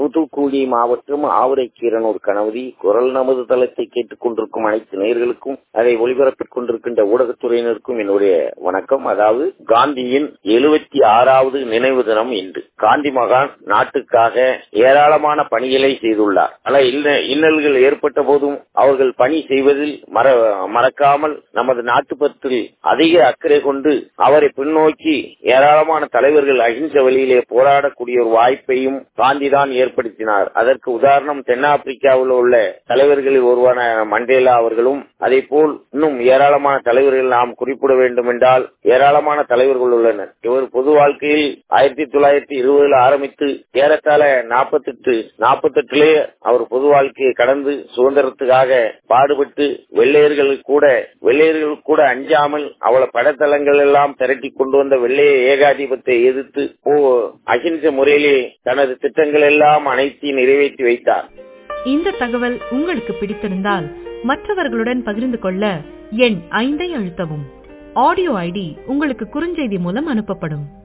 தூத்துக்குடி மாவட்டம் ஆவுடைக்கீரனூர் கணவதி. குரல் நமது தளத்தை கேட்டுக் கொண்டிருக்கும் அனைத்து நேயர்களுக்கும், அதை ஒளிபரப்பிக் கொண்டிருக்கின்ற ஊடகத்துறையினருக்கும் என்னுடைய வணக்கம். அதாவது காந்தியின் 76வது நினைவு தினம் இன்று. காந்தி மகான் நாட்டுக்காக ஏராளமான பணிகளை செய்துள்ளார். பல இன்னல்கள் ஏற்பட்ட போதும் அவர்கள் பணி செய்வதில் மறக்காமல் நமது நாட்டுப்பற்றில் அதிக அக்கறை கொண்டு அவரை பின்னோக்கி ஏராளமான தலைவர்கள் அகிம்ச வழியிலே போராடக்கூடிய ஒரு வாய்ப்பையும் காந்திதான் ஏற்படுத்தினார். அதற்கு உதாரணம் தென்னாப்பிரிக்காவில் உள்ள தலைவர்களில் ஒருவரான மண்டேலா அவர்களும், அதே போல் இன்னும் ஏராளமான தலைவர்கள் நாம் குறிப்பிட வேண்டும் என்றால் ஏராளமான தலைவர்கள் உள்ளனர். இவர் பொது வாழ்க்கையில் 1920 ஆரம்பித்து ஏறத்தாழ 48 அவர் பொது வாழ்க்கையை கடந்து சுதந்திரத்துக்காக பாடுபட்டு வெள்ளையர்கள் கூட அஞ்சாமல் அவள படத்தளங்கள் எல்லாம் திரட்டி கொண்டு வந்த வெள்ளைய ஏகாதிபத்தை எதிர்த்து அகிம்ச முறையிலே தனது திட்டங்கள் எல்லாம் அனைத்தையும் நிறைவேற்றி வைத்தார். இந்த தகவல் உங்களுக்கு பிடித்திருந்தால் மற்றவர்களுடன் பகிர்ந்து கொள்ள எண் 5 அழுத்தவும். ஆடியோ ஐடி உங்களுக்கு குறுஞ்செய்தி மூலம் அனுப்பப்படும்.